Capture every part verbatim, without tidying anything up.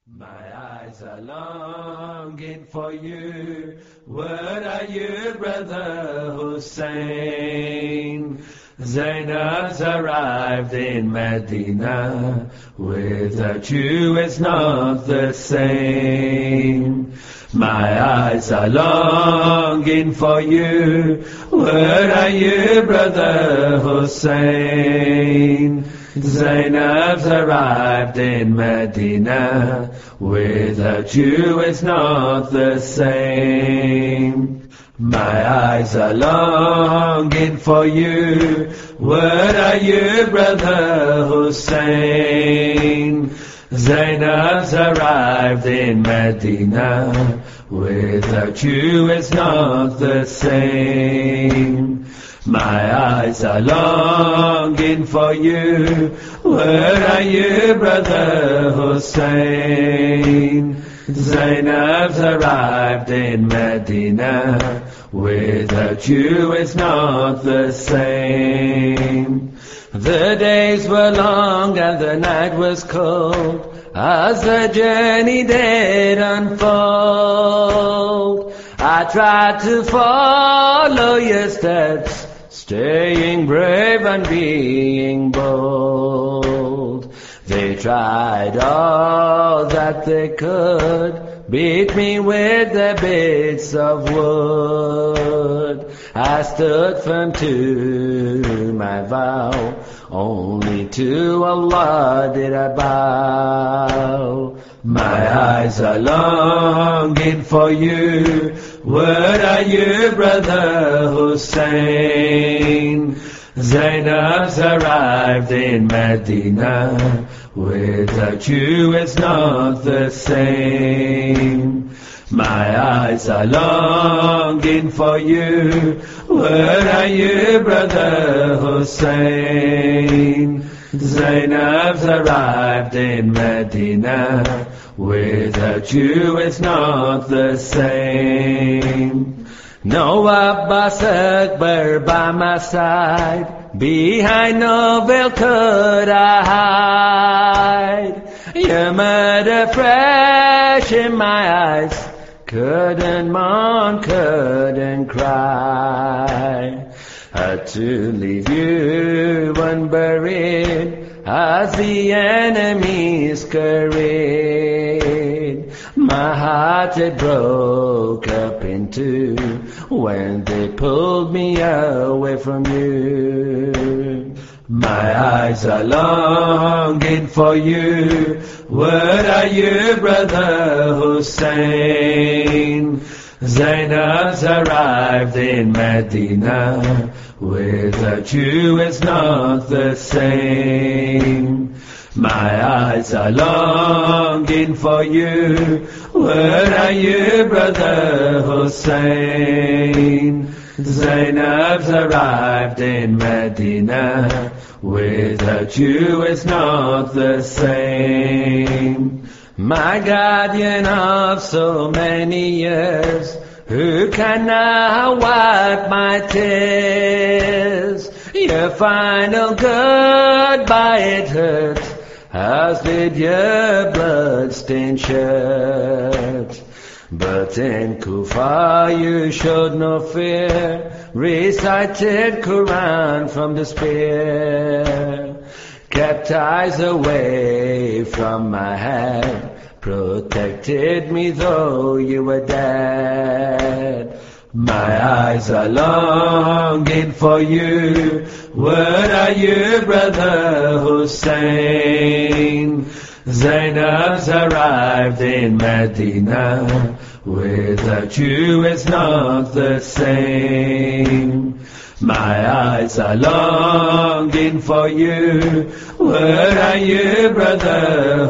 My eyes are longing for you. Where are you, brother Hussein? Zainab's arrived in Medina. Without you it's not the same. My eyes are longing for you. Where are you, brother Hussein? Zainab's arrived in Medina. Without you it's not the same. My eyes are longing for you. Where are you, brother Hussein? Zainab's arrived in Medina. Without you it's not the same. My eyes are longing for you. Where are you, brother Hussein? Zainab's arrived in Medina. Without you it's not the same. The days were long and the night was cold as the journey did unfold. I tried to follow your steps, staying brave and being bold. They tried all that they could, beat me with their bits of wood. I stood firm to my vow, only to Allah did I bow. My eyes are longing for you. Where are you, brother Hussein? Zainab's arrived in Medina. Without you it's not the same. My eyes are longing for you. Where are you, brother Hussein? Zainab's arrived in Medina. Without you it's not the same. No Abbas Akbar by my side, behind no veil could I hide. Your murder fresh in my eyes, couldn't mourn, couldn't cry. Had to leave you unburied as the enemies scurried. My heart it broke up in two when they pulled me away from you. My eyes are longing for you. Where are you, brother Hussein? Zainab's arrived in Medina. Without you it's not the same. My eyes are longing for you. Where are you, brother Hussein? Zainab's arrived in Medina. Without you it's not the same. My guardian of so many years, who can now wipe my tears? Your final goodbye it hurts, as did your blood-stained shirt. But in Kufa you showed no fear, recited Quran from despair, kept eyes away from my head, protected me though you were dead. My eyes are longing for you. Where are you, brother Hussein? Zainab's arrived in Medina. Without you it's not the same. My eyes are longing for you. Where are you, brother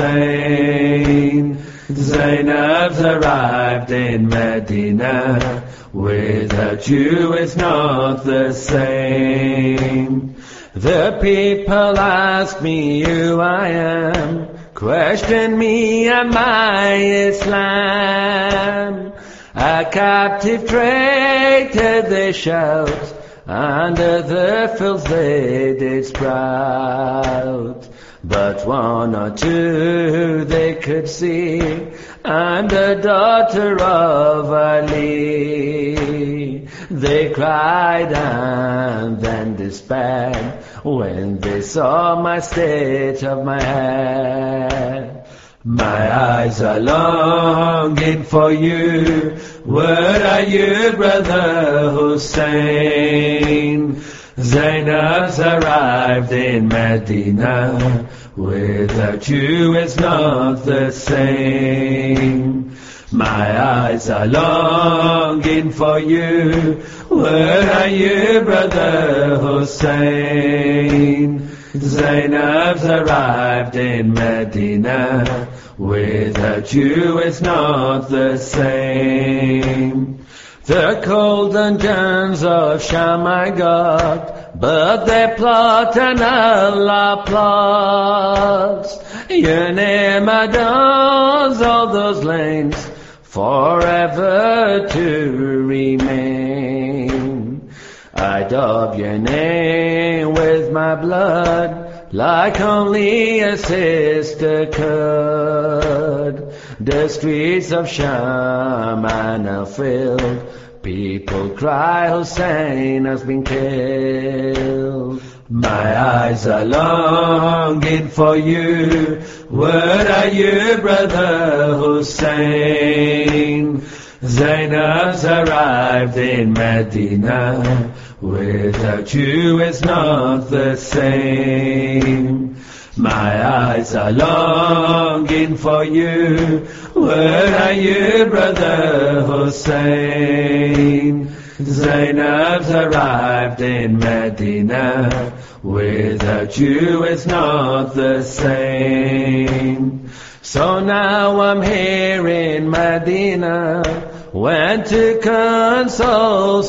Hussein? Zainab's arrived in Medina. Without you it's not the same. The people ask me who I am, question me and my Islam. A captive traitor they shout, under the filth they did sprout. but one or two they could see. I'm the daughter of Ali. They cried and then despaired when they saw my state of my head. My eyes are longing for you. Where are you, brother Hussein? Zainab's arrived in Medina. Without you it's not the same. My eyes are longing for you. Where are you, brother Hussein? Zainab's arrived in Medina. Without you it's not the same. The cold dungeons of Sham I got, but they plot and Allah plots. Your name adorns all those lanes, forever to remain. I daub your name with my blood, like only a sister could. The streets of Sham are now filled. People cry, Hussein has been killed. My eyes are longing for you. Where are you, brother Hussein? Zainab's arrived in Medina. Without you it's not the same. My eyes are longing for you. Where are you, brother Hussein? Zainab's arrived in Medina. Without you it's not the same. So now I'm here in Medina, went to console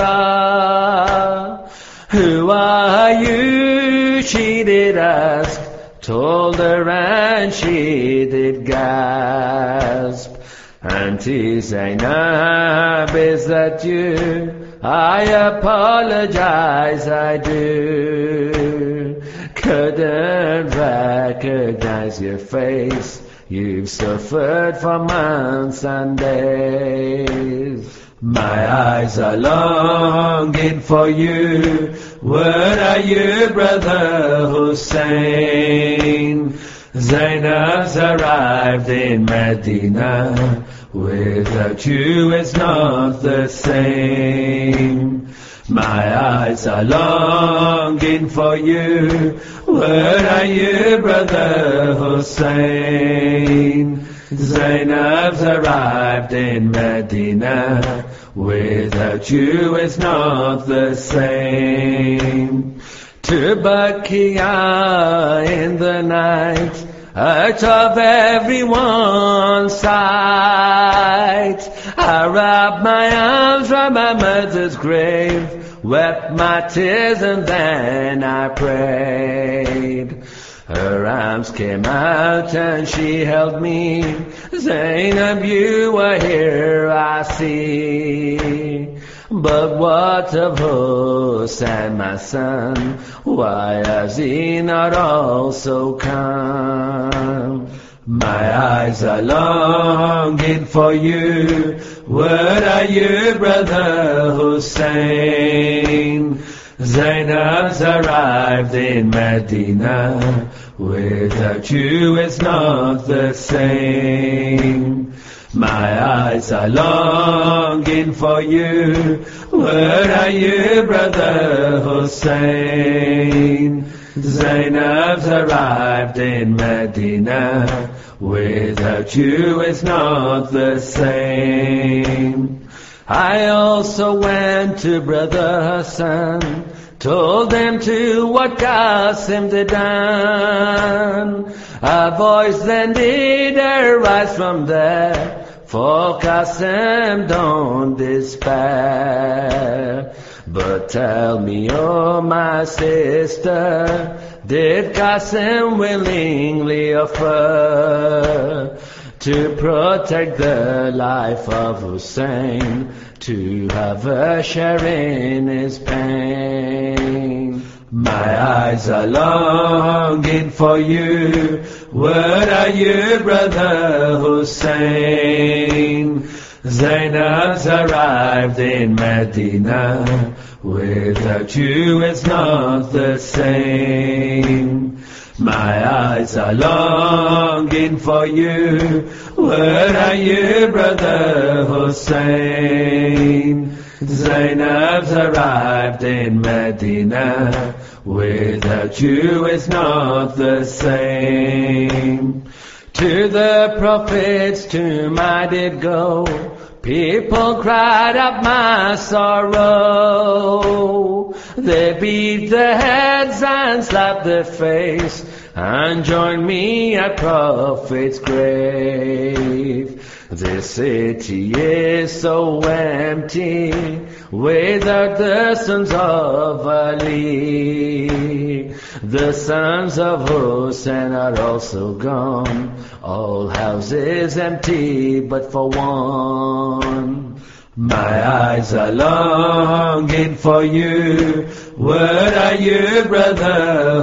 Sughra. Who are you? She did ask. Told her and she did gasp. Auntie Zainab, is that you? I apologize, I do. Couldn't recognize your face. You've suffered for months and days. My eyes are longing for you. Where are you, brother Hussein? Zainab's arrived in Medina. Without you it's not the same. My eyes are longing for you. Where are you, brother Hussein? Zainab's arrived in Medina. Without you it's not the same. To Bakia in the night, out of everyone's sight, I wrapped my arms around my mother's grave, wept my tears and then I prayed. Her arms came out and she held me. Zainab, you are here, I see. But what of Hussein, my son? Why has he not also come? My eyes are longing for you. Where are you, brother Hussein? Zainab's arrived in Medina. Without you it's not the same. My eyes are longing for you. Where are you, brother Hussein? Zainab's arrived in Medina. Without you it's not the same. I also went to brother Hassan, told them to what Qasim did done. A voice then did arise from there, for Qasim don't despair. But tell me, oh my sister, did Qasim willingly offer to protect the life of Hussein, to have a share in his pain? My eyes are longing for you. Where are you, brother Hussein? Zainab's arrived in Medina. Without you it's not the same. My eyes are longing for you. Where are you, brother Hussein? Zainab's arrived in Medina. Without you it's not the same. To the prophets to I did go. People cried up my sorrow. They beat their heads and slapped their face and joined me at Prophet's grave. This city is so empty without the sons of Ali. The sons of Hussein are also gone. All houses empty but for one. My eyes are longing for you. Where are you, brother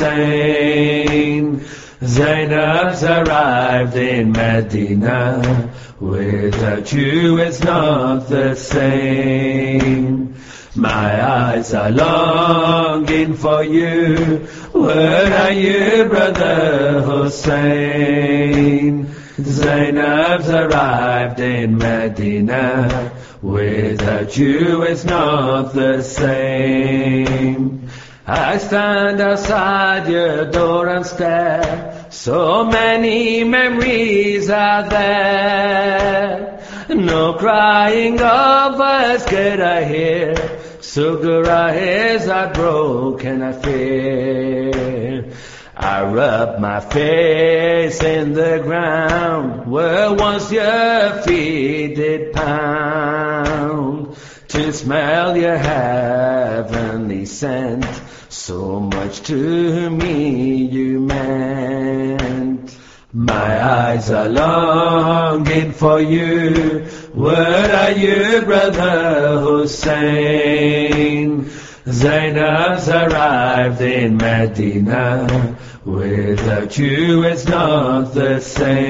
Hussein? Zainab's arrived in Medina. Without you it's not the same. My eyes are longing for you. Where are you, brother Hussein? Zainab's arrived in Medina. Without you it's not the same. I stand outside your door and stare. So many memories are there. No crying of us could I hear. Sugura is heartbroken I fear. I rub my face in the ground where once your feet did pound to smell your heavenly scent. So much to me you meant. My eyes are longing for you. Where are you, brother Hussein? Zainab's arrived in Medina. Without you it's not the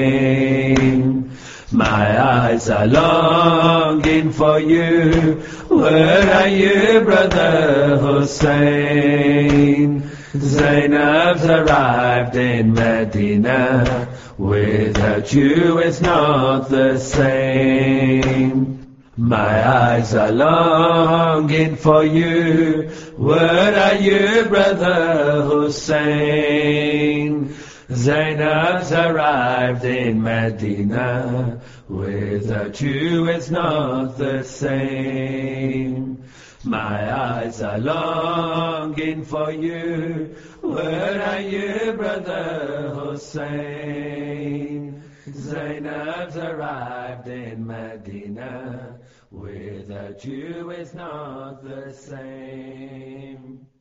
same. My eyes are longing for you. Where are you, brother Hussein? Zainab's arrived in Medina. Without you it's not the same. My eyes are longing for you. Where are you, brother Hussein? Zainab's arrived in Medina. Without you it's not the same. My eyes are longing for you. Where are you, brother Hussein? Zainab's arrived in Medina. Without you it's not the same.